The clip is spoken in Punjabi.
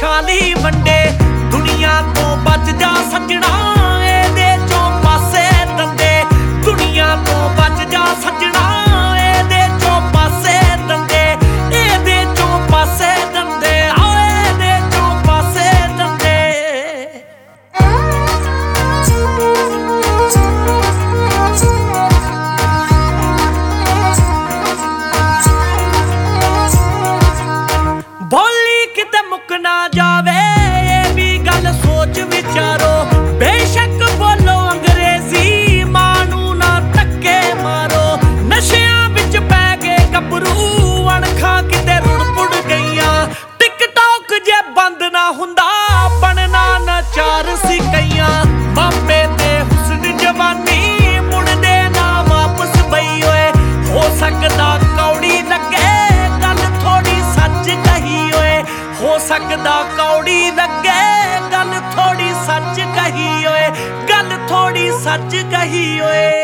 ਛਾਲੀ ਵੰਡੇ। ਦੁਨੀਆ ਤੋਂ ਬਚ ਜਾ ਸੱਜਣਾ ਇਹਦੇ ਚੋਂ ਪਾਸੇ ਦੰਦੇ। ਦੁਨੀਆ ਤੋਂ ਬਚ ਜਾ ਸੱਜਣਾ ਇਹਦੇ ਚੋਂ ਪਾਸੇ ਦੰਦੇ। ਇਹਦੇ ਚੋਂ ਪਾਸੇ ਦੰਦੇ ਇਹਦੇ ਚੋਂ ਪਾਸੇ ਦੰਦੇ। ਬੋਲੀ ਕਿਤੇ ਮੁੱਕ ਨਾ ਜਾਵੇ ਇਹ ਵੀ ਗੱਲ ਸੋਚ ਵਿਚਾਰੋ। ਬੇਸ਼ੱਕ ਬੋਲੋ ਅੰਗਰੇਜ਼ੀ ਮਾਂ ਨੂੰ ਨਾ ਧੱਕੇ ਮਾਰੋ। ਨਸ਼ਿਆਂ ਵਿੱਚ ਪੈ ਗਏ ਗੱਭਰੂ ਅਣਖਾਂ ਕਿਤੇ ਰੁੜ ਪੁੜ ਗਈਆਂ। ਟਿਕਟੌਕ ਜੇ ਬੰਦ ਨਾ ਹੁੰਦਾ ਬਣਨਾ ਨਚਾਰ ਸੀ ਕਈਆਂ। ਮਾਪੇ ਤੇ ਹੁਸਨ ਜਵਾਨੀ ਮੁੜਦੇ ਨਾ ਵਾਪਸ ਬਈ ਓਏ। ਹੋ ਸਕਦਾ ਕੌੜੀ ਲੱਗੇ ਗੱਲ ਥੋੜੀ ਸੱਚ ਕਹੀ ਓਏ। ਹੋ ਸਕਦਾ ਕੌੜੀ ਲੱਗੇ ਗੱਲ ਥੋੜੀ ਸੱਚ ਕਹੀ ਓਏ। ਗੱਲ ਥੋੜੀ ਸੱਚ ਕਹੀ ਓਏ।